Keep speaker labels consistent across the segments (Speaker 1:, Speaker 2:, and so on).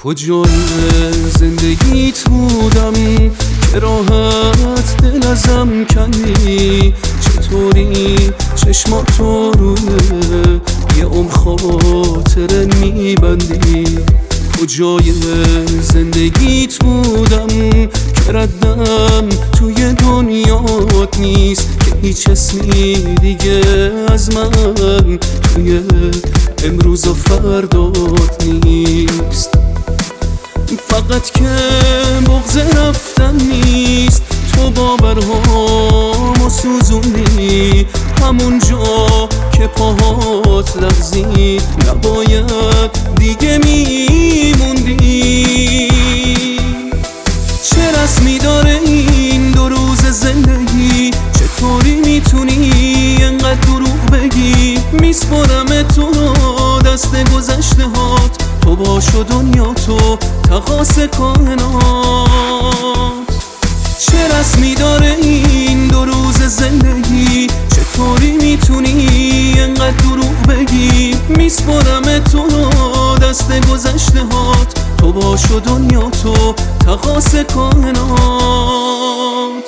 Speaker 1: کجای زندگیت بودم که راحت دل ازم کندی؟ چطوری چشماتو روی یه عمر خاطره میبندی؟ کجای زندگیت بودم که ردم توی دنیات نیست، که هیچ اسمی دیگه از من توی امروز و فردات نیست. فقط که بغض رفتن نیست، تو باورهامو سوزوندی، همون جا که پاهات لغزید نباید دیگه میموندی. چه رسمی داره این 2 روز زندگی؟ چطوری میتونی انقدر دروغ بگی؟ میسپرم تو دست گذشته هات، تو باش و دنیا تو تقاص کائنات. چه رسمی داره این 2 روز زندگی؟ چطوری میتونی انقدر دروغ بگی؟ میسپرم تو دست گذشته هات، تو باش و دنیا تو تقاص کائنات.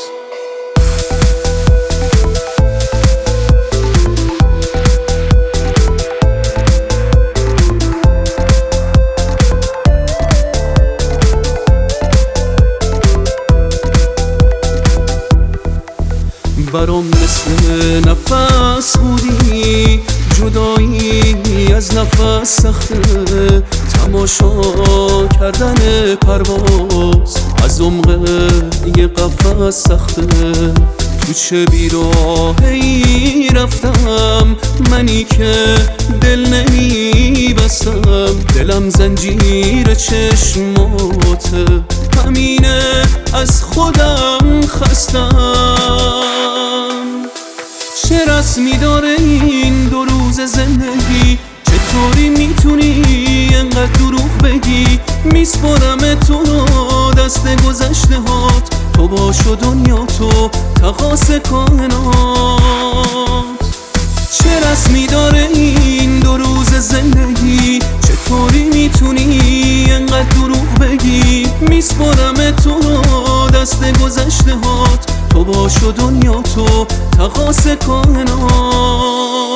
Speaker 1: برام مثل نفس بودی، جدایی از نفس سخته، تماشا کردن پرواز از عمق یه قفس سخته. تو چه بیراهی رفتم منی که دل نمیبستم، دلم زنجیر چشماته، همینه از خودم خستم. چه رسمی داره این 2 روز زندگی؟ چطوری میتونی انقدر دروغ بگی؟ میسپرم تو دست گذشته هات، تو باش و دنیا تو تقاص کائنات. چه رسمی داره این 2 روز زندگی؟ چطوری میتونی انقدر دروغ بگی؟ میسپرم تو دست گذشته هات، تو باش و دنیا تو تقاص کائنات.